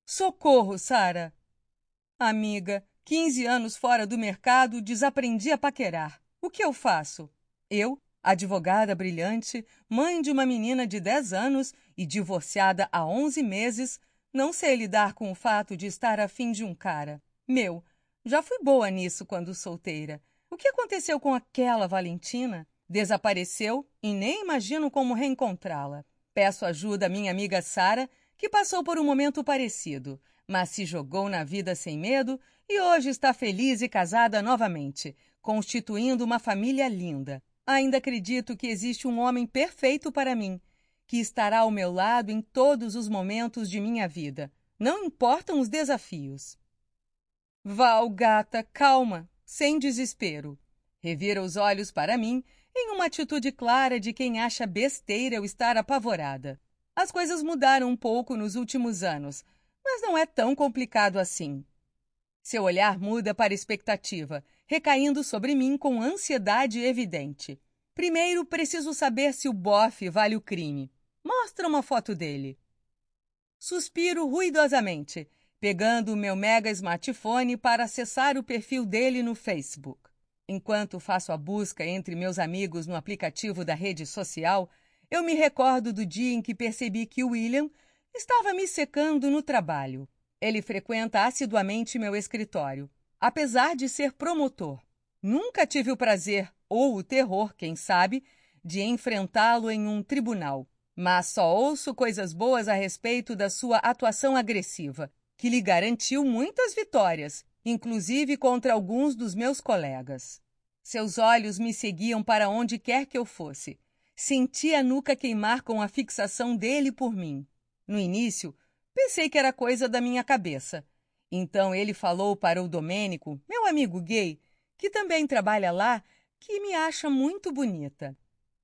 Socorro, Sara! Amiga, 15 anos fora do mercado, desaprendi a paquerar. O que eu faço? Eu, advogada brilhante, mãe de uma menina de 10 anos e divorciada há 11 meses, não sei lidar com o fato de estar afim de um cara. Já fui boa nisso quando solteira. O que aconteceu com aquela Valentina? Desapareceu e nem imagino como reencontrá-la. Peço ajuda à minha amiga Sara, que passou por um momento parecido, mas se jogou na vida sem medo e hoje está feliz e casada novamente, constituindo uma família linda. Ainda acredito que existe um homem perfeito para mim, que estará ao meu lado em todos os momentos de minha vida. Não importam os desafios. Val, gata, calma, sem desespero. Revira os olhos para mim em uma atitude clara de quem acha besteira eu estar apavorada. As coisas mudaram um pouco nos últimos anos, mas não é tão complicado assim. Seu olhar muda para expectativa, recaindo sobre mim com ansiedade evidente. Primeiro, preciso saber se o bofe vale o crime. Mostra uma foto dele. Suspiro ruidosamente, pegando o meu mega smartphone para acessar o perfil dele no Facebook. Enquanto faço a busca entre meus amigos no aplicativo da rede social, eu me recordo do dia em que percebi que o William estava me secando no trabalho. Ele frequenta assiduamente meu escritório, apesar de ser promotor. Nunca tive o prazer, ou o terror, quem sabe, de enfrentá-lo em um tribunal. Mas só ouço coisas boas a respeito da sua atuação agressiva, que lhe garantiu muitas vitórias, inclusive contra alguns dos meus colegas. Seus olhos me seguiam para onde quer que eu fosse. Senti a nuca queimar com a fixação dele por mim. No início, pensei que era coisa da minha cabeça. Então ele falou para o Domênico, meu amigo gay, que também trabalha lá, que me acha muito bonita.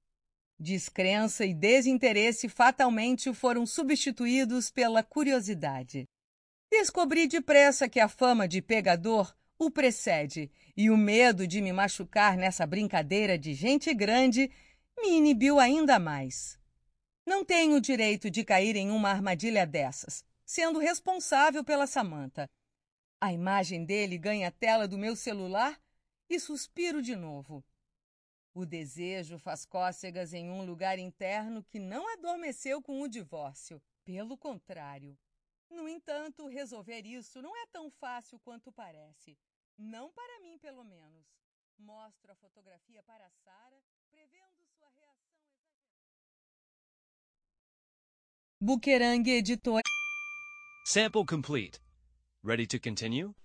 Descrença e desinteresse fatalmente foram substituídos pela curiosidade. Descobri depressa que a fama de pegador o precede e o medo de me machucar nessa brincadeira de gente grande me inibiu ainda mais. Não tenho o direito de cair em uma armadilha dessas, sendo responsável pela Samantha. A imagem dele ganha a tela do meu celular e suspiro de novo. O desejo faz cócegas em um lugar interno que não adormeceu com o divórcio. Pelo contrário. No entanto, resolver isso não é tão fácil quanto parece. Não para mim, pelo menos. Mostro a fotografia para Sara, prevendo sua reação exagerada. Buquerang Editor. Sample complete. Ready to continue?